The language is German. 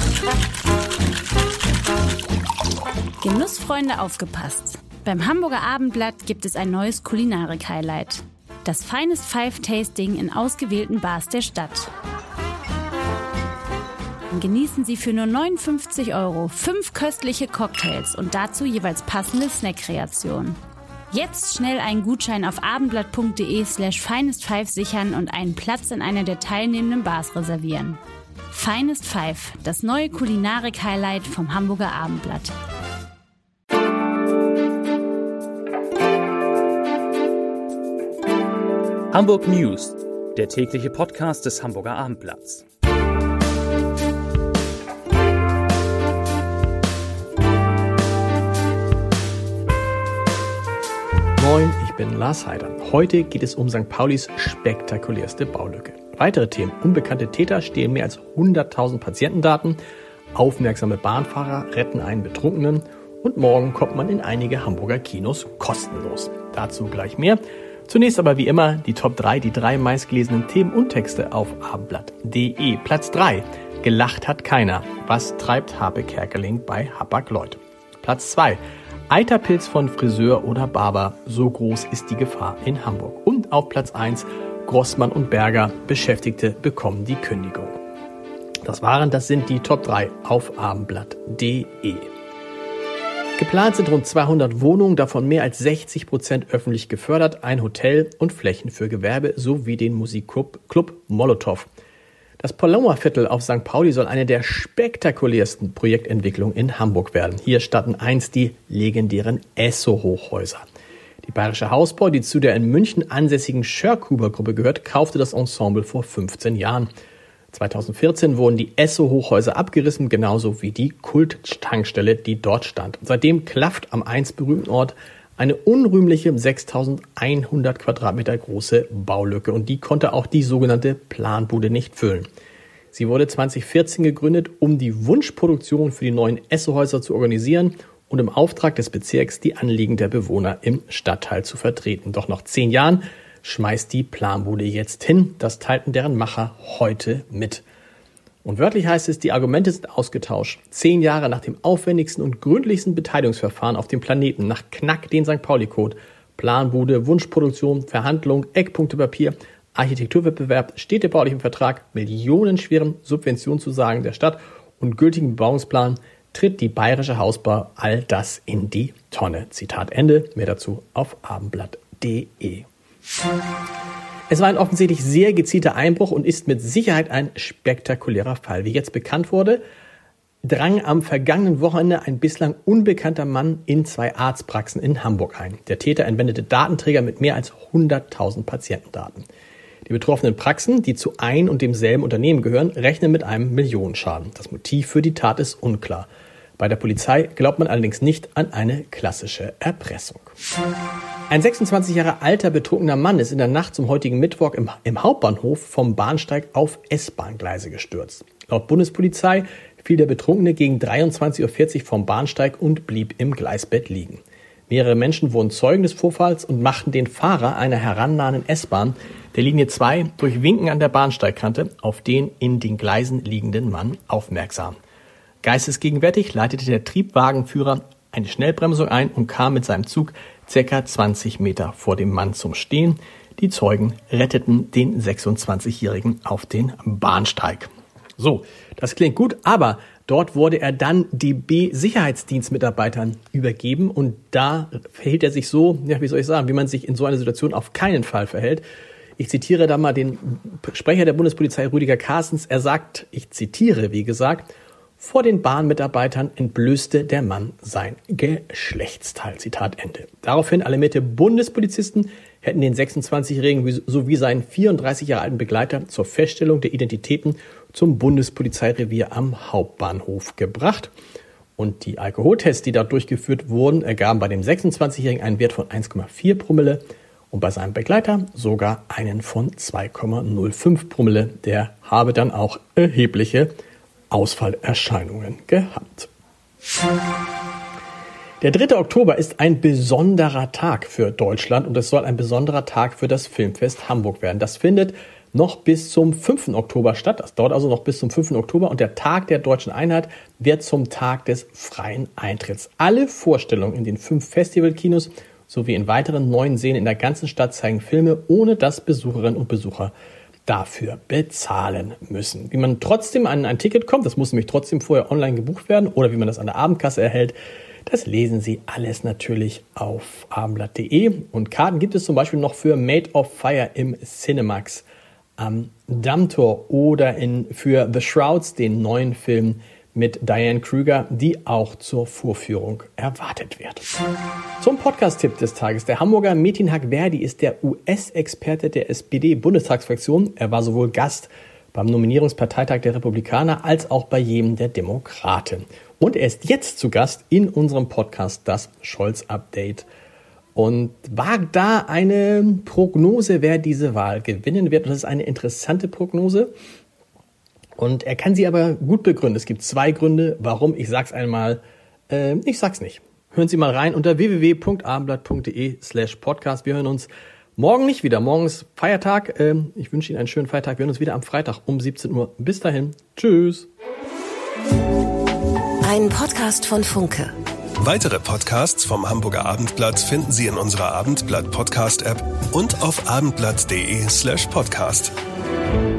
Genussfreunde, aufgepasst! Beim Hamburger Abendblatt gibt es ein neues Kulinarik-Highlight. Das Finest Five Tasting in ausgewählten Bars der Stadt. Genießen Sie für nur 59 € 5 köstliche Cocktails und dazu jeweils passende Snackkreationen. Jetzt schnell einen Gutschein auf abendblatt.de/finest5 sichern und einen Platz in einer der teilnehmenden Bars reservieren. Finest Five, das neue Kulinarik-Highlight vom Hamburger Abendblatt. Hamburg News, der tägliche Podcast des Hamburger Abendblatts. Moin, ich bin Lars Heider. Heute geht es um St. Paulis spektakulärste Baulücke. Weitere Themen: Unbekannte Täter stehlen mehr als 100.000 Patientendaten, aufmerksame Bahnfahrer retten einen Betrunkenen und morgen kommt man in einige Hamburger Kinos kostenlos. Dazu gleich mehr. Zunächst aber wie immer die Top 3, die 3 meistgelesenen Themen und Texte auf abendblatt.de. Platz 3. Gelacht hat keiner. Was treibt Harpe Kerkeling bei Hapag-Lloyd? Platz 2. Eiterpilz von Friseur oder Barber. So groß ist die Gefahr in Hamburg. Und auf Platz 1. Grossmann und Berger. Beschäftigte bekommen die Kündigung. Das sind die Top 3 auf abendblatt.de. Geplant sind rund 200 Wohnungen, davon mehr als 60% öffentlich gefördert, ein Hotel und Flächen für Gewerbe sowie den Musikclub Molotow. Das Palomer Viertel auf St. Pauli soll eine der spektakulärsten Projektentwicklungen in Hamburg werden. Hier standen einst die legendären Esso-Hochhäuser. Die Bayerische Hausbau, die zu der in München ansässigen Schörkuber-Gruppe gehört, kaufte das Ensemble vor 15 Jahren. 2014 wurden die Esso-Hochhäuser abgerissen, genauso wie die Kult-Tankstelle, die dort stand. Seitdem klafft am einst berühmten Ort eine unrühmliche 6.100 Quadratmeter große Baulücke. Und die konnte auch die sogenannte Planbude nicht füllen. Sie wurde 2014 gegründet, um die Wunschproduktion für die neuen Esso-Häuser zu organisieren und im Auftrag des Bezirks die Anliegen der Bewohner im Stadtteil zu vertreten. Doch nach 10 Jahren schmeißt die Planbude jetzt hin. Das teilten deren Macher heute mit. Und wörtlich heißt es, die Argumente sind ausgetauscht. 10 Jahre nach dem aufwendigsten und gründlichsten Beteiligungsverfahren auf dem Planeten, nach Knack den St. Pauli-Code, Planbude, Wunschproduktion, Verhandlung, Eckpunktepapier, Architekturwettbewerb, städtebaulichem Vertrag, millionenschweren Subventionszusagen der Stadt und gültigen Bebauungsplan tritt die Bayerische Hausbau all das in die Tonne. Zitat Ende. Mehr dazu auf abendblatt.de. Es war ein offensichtlich sehr gezielter Einbruch und ist mit Sicherheit ein spektakulärer Fall. Wie jetzt bekannt wurde, drang am vergangenen Wochenende ein bislang unbekannter Mann in 2 Arztpraxen in Hamburg ein. Der Täter entwendete Datenträger mit mehr als 100.000 Patientendaten. Die betroffenen Praxen, die zu ein und demselben Unternehmen gehören, rechnen mit einem Millionenschaden. Das Motiv für die Tat ist unklar. Bei der Polizei glaubt man allerdings nicht an eine klassische Erpressung. Ein 26 Jahre alter betrunkener Mann ist in der Nacht zum heutigen Mittwoch im Hauptbahnhof vom Bahnsteig auf S-Bahn-Gleise gestürzt. Laut Bundespolizei fiel der Betrunkene gegen 23.40 Uhr vom Bahnsteig und blieb im Gleisbett liegen. Mehrere Menschen wurden Zeugen des Vorfalls und machten den Fahrer einer herannahenden S-Bahn der Linie 2 durch Winken an der Bahnsteigkante auf den in den Gleisen liegenden Mann aufmerksam. Geistesgegenwärtig leitete der Triebwagenführer eine Schnellbremsung ein und kam mit seinem Zug ca. 20 Meter vor dem Mann zum Stehen. Die Zeugen retteten den 26-Jährigen auf den Bahnsteig. So, das klingt gut, aber dort wurde er dann DB-Sicherheitsdienstmitarbeitern übergeben und da verhielt er sich so, wie man sich in so einer Situation auf keinen Fall verhält. Ich zitiere da mal den Sprecher der Bundespolizei Rüdiger Carstens. Er sagt, ich zitiere, wie gesagt, vor den Bahnmitarbeitern entblößte der Mann sein Geschlechtsteil. Zitat Ende. Daraufhin alarmierte Bundespolizisten hätten den 26-Jährigen sowie seinen 34 Jahre alten Begleiter zur Feststellung der Identitäten zum Bundespolizeirevier am Hauptbahnhof gebracht. Und die Alkoholtests, die dort durchgeführt wurden, ergaben bei dem 26-Jährigen einen Wert von 1,4 Promille und bei seinem Begleiter sogar einen von 2,05 Promille. Der habe dann auch erhebliche Ausfallerscheinungen gehabt. Der 3. Oktober ist ein besonderer Tag für Deutschland und es soll ein besonderer Tag für das Filmfest Hamburg werden. Das findet noch bis zum 5. Oktober statt. Das dauert also noch bis zum 5. Oktober und der Tag der Deutschen Einheit wird zum Tag des freien Eintritts. Alle Vorstellungen in den 5 Festivalkinos sowie in weiteren 9 Sälen in der ganzen Stadt zeigen Filme, ohne dass Besucherinnen und Besucher dafür bezahlen müssen. Wie man trotzdem an ein Ticket kommt, das muss nämlich trotzdem vorher online gebucht werden, oder wie man das an der Abendkasse erhält, das lesen Sie alles natürlich auf abendblatt.de. Und Karten gibt es zum Beispiel noch für Made of Fire im Cinemax am Dammtor oder für The Shrouds, den neuen Film mit Diane Kruger, die auch zur Vorführung erwartet wird. Zum Podcast-Tipp des Tages. Der Hamburger Metin Haqverdi ist der US-Experte der SPD-Bundestagsfraktion. Er war sowohl Gast beim Nominierungsparteitag der Republikaner als auch bei jedem der Demokraten. Und er ist jetzt zu Gast in unserem Podcast, das Scholz-Update. Und wagt da eine Prognose, wer diese Wahl gewinnen wird. Und das ist eine interessante Prognose. Und er kann sie aber gut begründen. Es gibt 2 Gründe, warum. Ich sag's einmal, ich sag's nicht. Hören Sie mal rein unter www.abendblatt.de/podcast. Wir hören uns morgen nicht wieder. Morgen ist Feiertag. Ich wünsche Ihnen einen schönen Feiertag. Wir hören uns wieder am Freitag um 17 Uhr. Bis dahin. Tschüss. Ein Podcast von Funke. Weitere Podcasts vom Hamburger Abendblatt finden Sie in unserer Abendblatt Podcast App und auf abendblatt.de/podcast.